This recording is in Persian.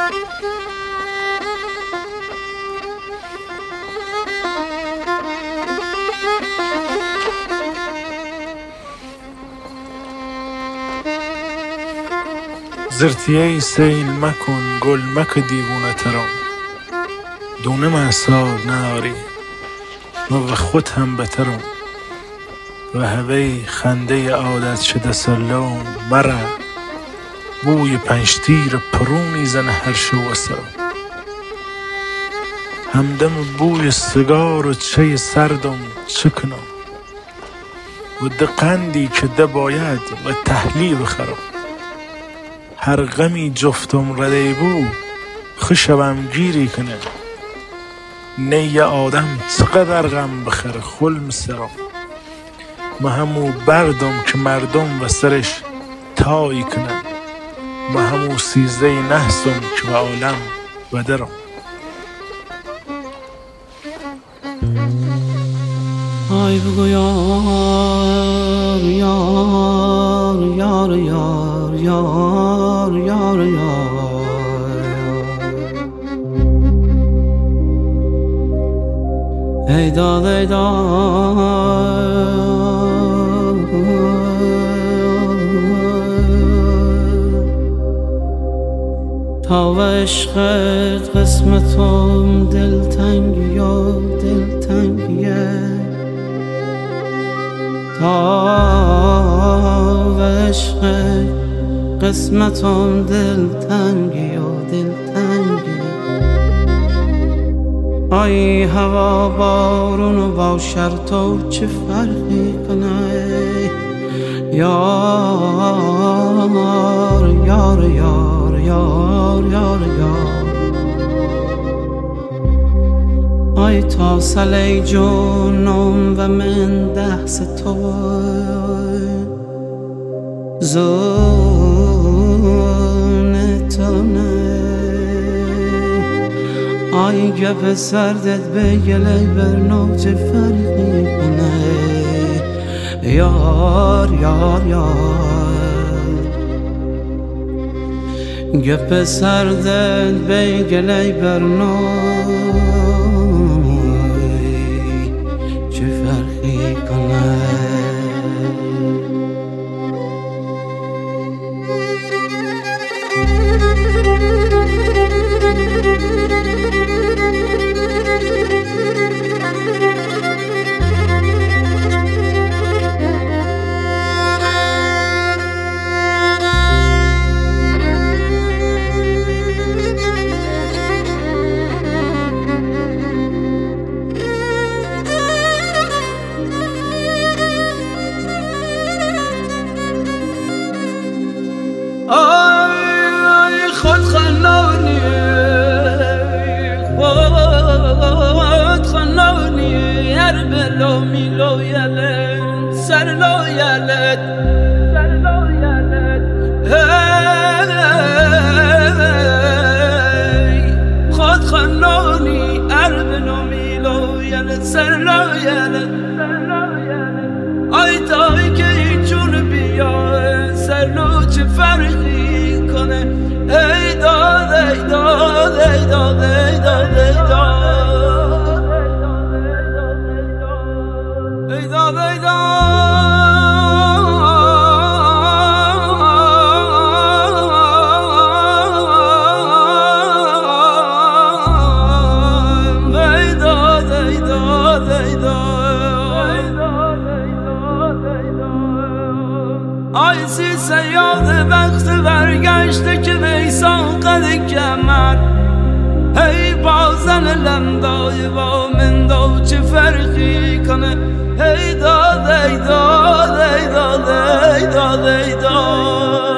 زرتیه سیل مکن گل مک دیوونه ترم دونه محساب ناری و خود هم بترم و هوی خنده عادت شده سلام مرا بوی پنجتیر پرونی زن هر شو و سرم همدم بوی سیگار و چای سردم چکنم و دقندی که ده باید و تحلیل بخرم هر غمی جفتم رده بو خوشم گیری کنه نه آدم چقدر غم بخره خلم سرم ما همو بردم که مردم و سرش تایی کنن ما همو سیزده نحسم که به عالم بدرم آی بگو یار یار یار یار یار یار یار ای داد ای داد تا و عشقت قسمتم دلتنگی و دلتنگیه تا و عشقت قسمتم دلتنگی و دلتنگی آی هوا بارون و با شرطو چه فرقی کنه یار یار یار یار یار یار آی تا سلی جونم و من دست تو زون تو نه آی گپ سردت به گلی برنو چه فرقی کنه یار یار یار گپ سردت به گلی برنو چه فرقی کنه آی خود خنانی هر بلو میلو یلت سر لو یلت خود خنانی هر بلو میلو یلت سر لو یلت آی تایی که ایچون بیا سر لو چه فرقی کنه ای داد ای داد ای داد ای داد ای داد ای داد ای آی سی سیاد وقت برگشته که ویسان قد کمر هی بازن لندای با من دو چه فرقی کنه ای داد ای داد ای داد ای داد ای داد